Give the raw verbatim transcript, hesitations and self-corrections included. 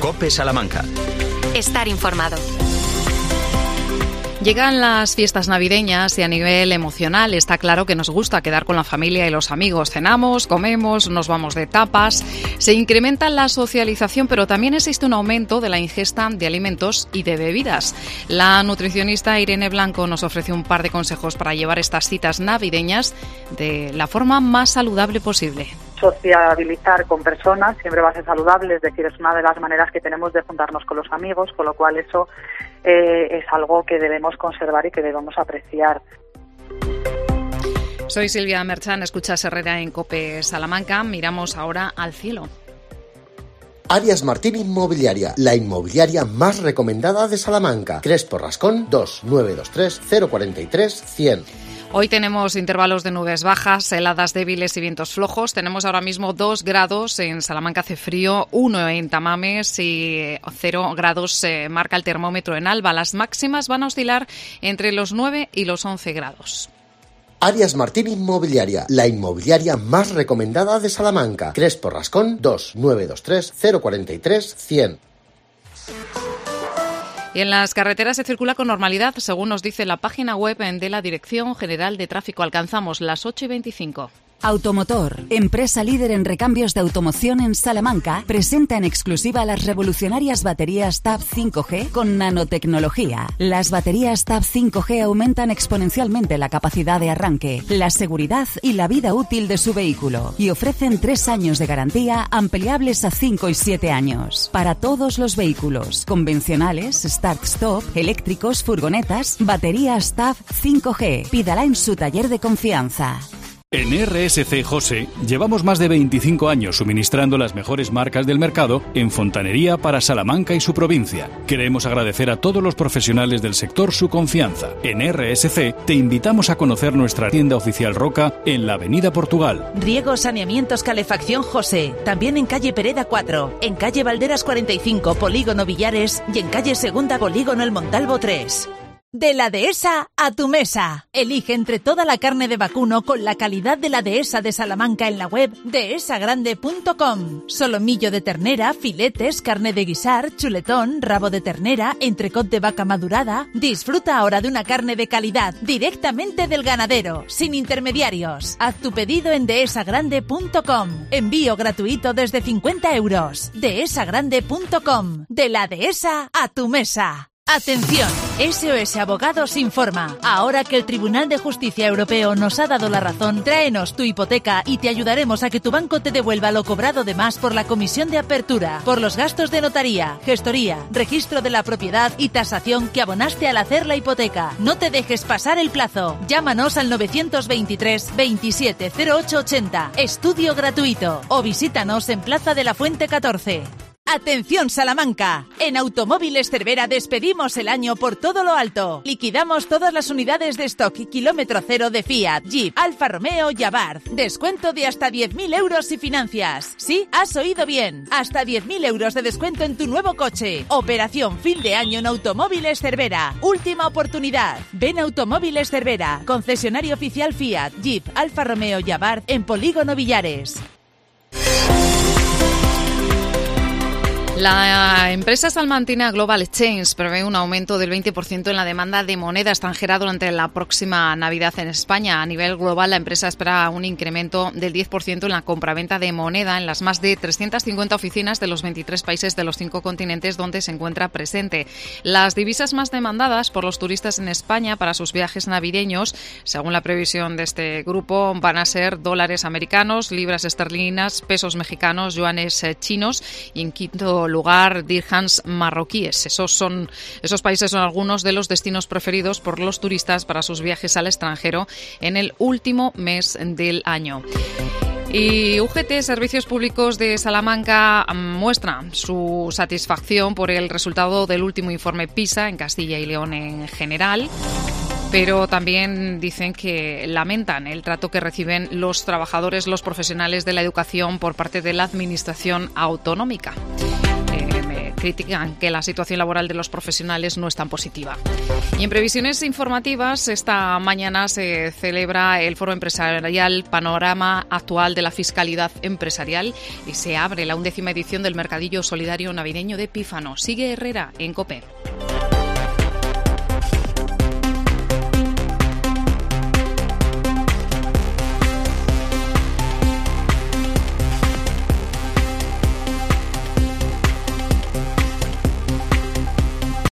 COPE Salamanca. Estar informado. Llegan las fiestas navideñas y a nivel emocional está claro que nos gusta quedar con la familia y los amigos. Cenamos, comemos, nos vamos de tapas. Se incrementa la socialización, pero también existe un aumento de la ingesta de alimentos y de bebidas. La nutricionista Irene Blanco nos ofrece un par de consejos para llevar estas citas navideñas de la forma más saludable posible. Sociabilizar con personas siempre va a ser saludable, es decir, es una de las maneras que tenemos de juntarnos con los amigos, con lo cual eso eh, es algo que debemos conservar y que debemos apreciar. Soy Silvia Merchan, escuchas Herrera en COPE Salamanca. Miramos ahora al cielo. Arias Martín Inmobiliaria, la inmobiliaria más recomendada de Salamanca. Crespo Rascón dos nueve dos tres cero cuatro tres cien. Hoy tenemos intervalos de nubes bajas, heladas débiles y vientos flojos. Tenemos ahora mismo dos grados, en Salamanca hace frío, uno en Tamames y cero grados eh, marca el termómetro en Alba. Las máximas van a oscilar entre los nueve y los once grados. Arias Martín Inmobiliaria, la inmobiliaria más recomendada de Salamanca. Crespo Rascón dos nueve dos tres cero cuatro tres cien. Y en las carreteras se circula con normalidad, según nos dice la página web de la Dirección General de Tráfico. Alcanzamos las ocho y veinticinco. Automotor, empresa líder en recambios de automoción en Salamanca, presenta en exclusiva las revolucionarias baterías T A B cinco G con nanotecnología. Las baterías T A B cinco G aumentan exponencialmente la capacidad de arranque, la seguridad y la vida útil de su vehículo y ofrecen tres años de garantía ampliables a cinco y siete años. Para todos los vehículos, convencionales, start-stop, eléctricos, furgonetas, baterías T A B cinco G. Pídala en su taller de confianza. En R S C José llevamos más de veinticinco años suministrando las mejores marcas del mercado en fontanería para Salamanca y su provincia. Queremos agradecer a todos los profesionales del sector su confianza. En R S C te invitamos a conocer nuestra tienda oficial Roca en la Avenida Portugal. Riego, saneamientos, calefacción José. También en calle Pereda cuatro, en calle Valderas cuarenta y cinco, Polígono Villares y en calle Segunda, Polígono El Montalvo tres. De la Dehesa a tu mesa. Elige entre toda la carne de vacuno con la calidad de la Dehesa de Salamanca en la web dehesa grande punto com. Solomillo de ternera, filetes, carne de guisar, chuletón, rabo de ternera, entrecot de vaca madurada. Disfruta ahora de una carne de calidad directamente del ganadero, sin intermediarios. Haz tu pedido en dehesa grande punto com. Envío gratuito desde cincuenta euros. dehesa grande punto com. De la Dehesa a tu mesa. Atención, S O S Abogados informa. Ahora que el Tribunal de Justicia Europeo nos ha dado la razón, tráenos tu hipoteca y te ayudaremos a que tu banco te devuelva lo cobrado de más por la comisión de apertura, por los gastos de notaría, gestoría, registro de la propiedad y tasación que abonaste al hacer la hipoteca. No te dejes pasar el plazo. Llámanos al novecientos veintitrés veintisiete cero ocho ochenta, estudio gratuito, o visítanos en Plaza de la Fuente catorce. ¡Atención Salamanca! En Automóviles Cervera despedimos el año por todo lo alto. Liquidamos todas las unidades de stock y kilómetro cero de Fiat, Jeep, Alfa Romeo y Abarth. Descuento de hasta diez mil euros y financias. Sí, has oído bien. Hasta diez mil euros de descuento en tu nuevo coche. Operación fin de año en Automóviles Cervera. Última oportunidad. Ven a Automóviles Cervera. Concesionario oficial Fiat, Jeep, Alfa Romeo y Abarth en Polígono Villares. La empresa salmantina Global Exchange prevé un aumento del veinte por ciento en la demanda de moneda extranjera durante la próxima Navidad en España. A nivel global, la empresa espera un incremento del diez por ciento en la compraventa de moneda en las más de trescientas cincuenta oficinas de los veintitrés países de los cinco continentes donde se encuentra presente. Las divisas más demandadas por los turistas en España para sus viajes navideños, según la previsión de este grupo, van a ser dólares americanos, libras esterlinas, pesos mexicanos, yuanes chinos y, en quinto lugar, dirhams marroquíes. Esos son esos países son algunos de los destinos preferidos por los turistas para sus viajes al extranjero en el último mes del año. Y U G T Servicios Públicos de Salamanca muestra su satisfacción por el resultado del último informe PISA en Castilla y León en general, pero también dicen que lamentan el trato que reciben los trabajadores, los profesionales de la educación por parte de la Administración autonómica. critican que la situación laboral de los profesionales no es tan positiva. Y en previsiones informativas, esta mañana se celebra el Foro Empresarial Panorama Actual de la Fiscalidad Empresarial y se abre la undécima edición del Mercadillo Solidario Navideño de Pífano. Sigue Herrera en COPE.